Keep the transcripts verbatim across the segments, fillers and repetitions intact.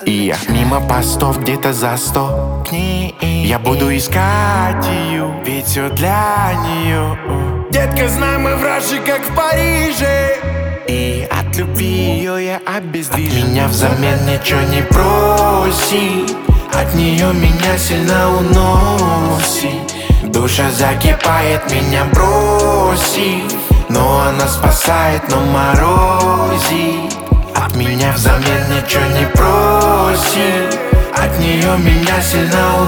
И я мимо постов где-то за сто к ней я буду искать ее, ведь все для нее. Детка, знай, мы вражи, как в Париже. И от любви ее я обездвижен. От меня взамен ничего не проси, от нее меня сильно уносит. Душа закипает, меня бросит, но она спасает, но морозит. От меня взамен ничего не проси, от нее меня сильно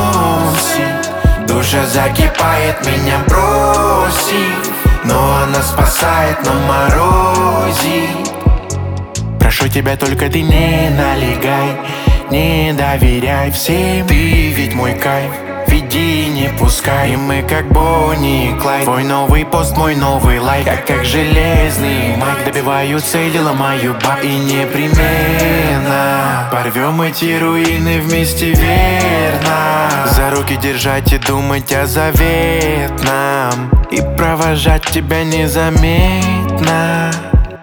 уносит. Душа закипает, меня бросит, но она спасает, но морозит. Прошу тебя, только ты не налегай, не доверяй всем, ты ведь мой кайф. Веди, не пускай, и мы как Бонни и Клайд. Твой новый пост, мой новый лайк, как, как железный майк. Добиваю цели, ломаю баб, и непременно порвем эти руины вместе, верно. За руки держать и думать о заветном, и провожать тебя незаметно.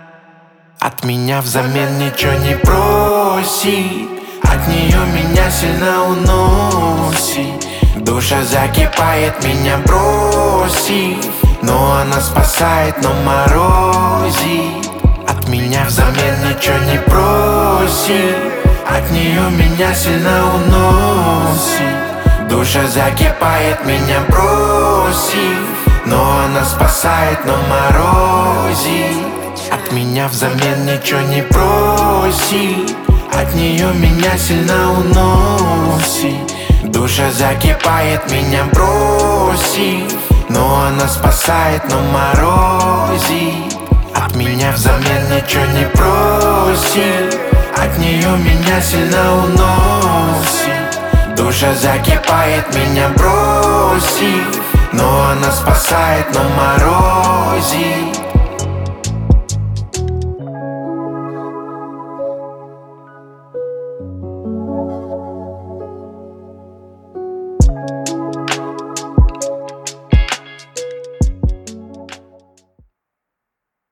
От меня взамен ничего не просит, от нее меня сильно уносит. Душа закипает, меня бросит, но она спасает, но морозит. От меня взамен ничего не просит, от нее меня сильно уносит. Душа закипает, меня бросит, но она спасает, но морозит. От меня взамен ничего не просит, от нее меня сильно уносит. Душа закипает, меня бросит, но она спасает, но морозит. От меня взамен ничего не просит, от нее меня сильно уносит. Душа закипает, меня бросит, но она спасает, но морозит.